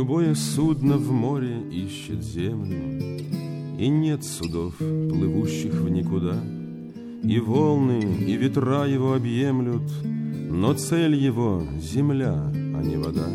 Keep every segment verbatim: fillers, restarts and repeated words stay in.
Любое судно в море ищет землю, и нет судов, плывущих в никуда, и волны, и ветра его объемлют, но цель его — земля, а не вода.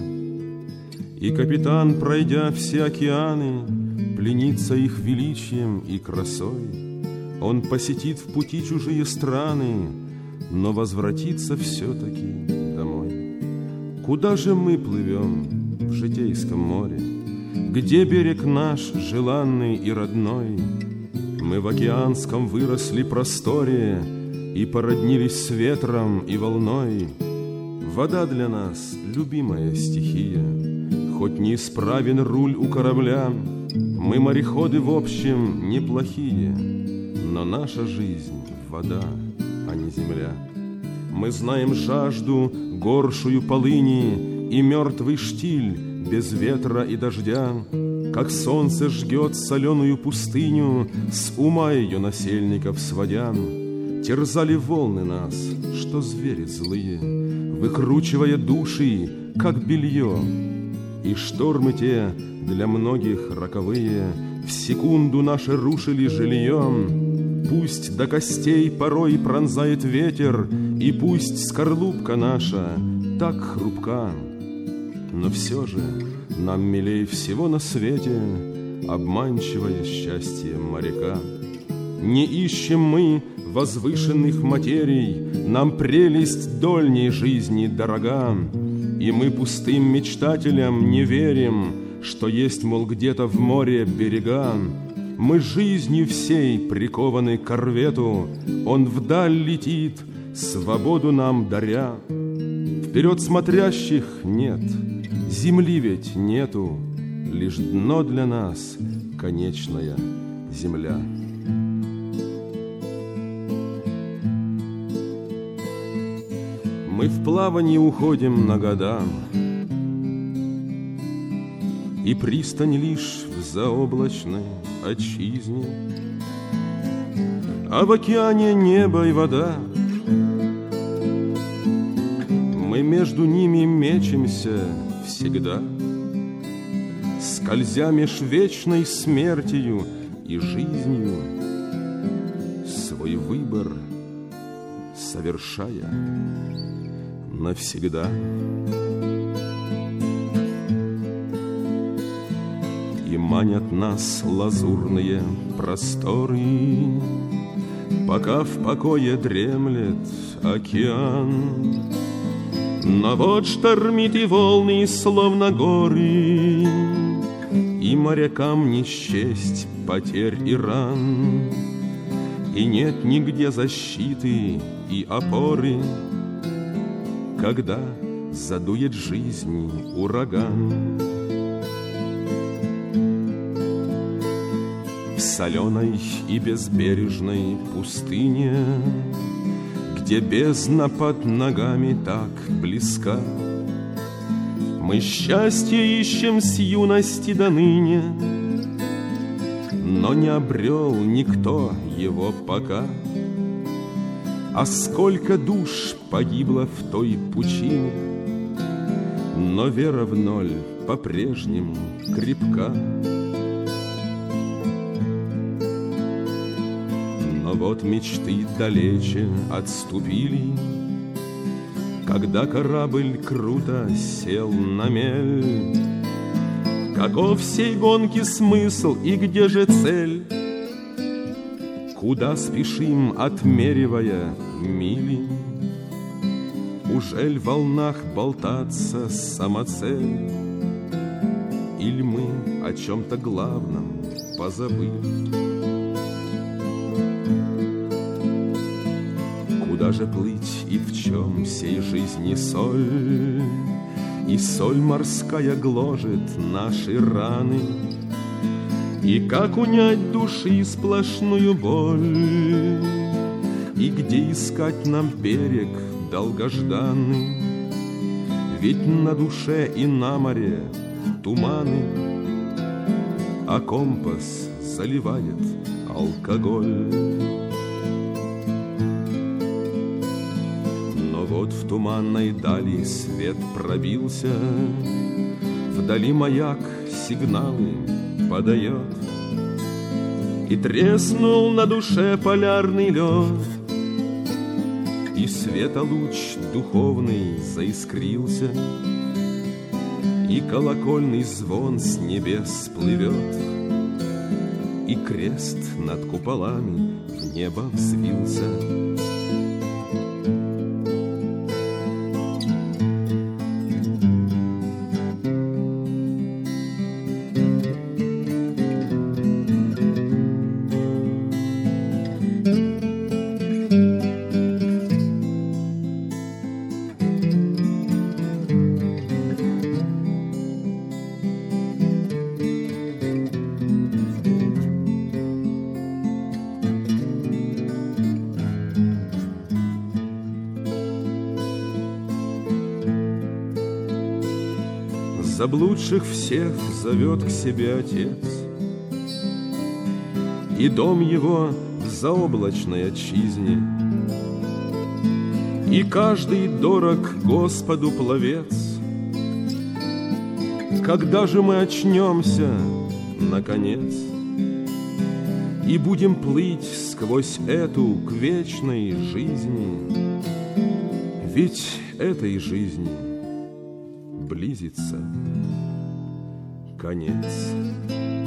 И капитан, пройдя все океаны, пленится их величием и красой. Он посетит в пути чужие страны, но возвратится все-таки домой. Куда же мы плывем в житейском море? Где берег наш, желанный и родной? Мы в океанском выросли просторе и породнились с ветром и волной. Вода для нас — любимая стихия, хоть неисправен руль у корабля. Мы мореходы в общем неплохие, но наша жизнь — вода, а не земля. Мы знаем жажду, горшую полыни и мертвый штиль без ветра и дождя, как солнце жгет соленую пустыню, с ума ее насельников сводя. Терзали волны нас, что звери злые, выкручивая души, как белье. И штормы те, для многих роковые, в секунду наше рушили жильем. Пусть до костей порой пронзает ветер, и пусть скорлупка наша так хрупка, но все же нам милей всего на свете обманчивое счастье моряка. Не ищем мы возвышенных материй, нам прелесть дольней жизни дорога, и мы пустым мечтателям не верим, что есть, мол, где-то в море берега. Мы жизнью всей прикованы к корвету, он вдаль летит, свободу нам даря. Вперед смотрящих нет, земли ведь нету, лишь дно для нас — конечная земля. Мы в плавании уходим на года, и пристань лишь в заоблачной отчизне, а в океане небо и вода. Мы между ними мечемся всегда, скользя меж вечной смертью и жизнью, свой выбор совершая навсегда. И манят нас лазурные просторы, пока в покое дремлет океан. Но вот штормит и волны, словно горы, и морякам не счесть потерь и ран. И нет нигде защиты и опоры, когда задует жизни ураган. В соленой и безбережной пустыне, где бездна под ногами так близка, мы счастье ищем с юности до ныне, но не обрел никто его пока. А сколько душ погибло в той пучине, но вера в ноль по-прежнему крепка. Но вот мечты далече отступили, когда корабль круто сел на мель. Каков всей гонки смысл и где же цель? Куда спешим, отмеривая мили? Ужель в волнах болтаться самоцель? Или мы о чем-то главном позабыли? Куда же плыть и в чем сей жизни соль? И соль морская гложет наши раны. И как унять души сплошную боль? И где искать нам берег долгожданный? Ведь на душе и на море туманы, а компас заливает алкоголь. Но вот в туманной дали свет пробился, Вдали маяк сигналы подает, и треснул на душе полярный лед, и светолуч духовный заискрился, и колокольный звон с небес плывет, и крест над куполами в небо взвился. Заблудших всех зовет к себе Отец, и дом его в заоблачной отчизне, и каждый дорог Господу пловец. Когда же мы очнемся, наконец, и будем плыть сквозь эту к вечной жизни? Ведь этой жизни близится конец.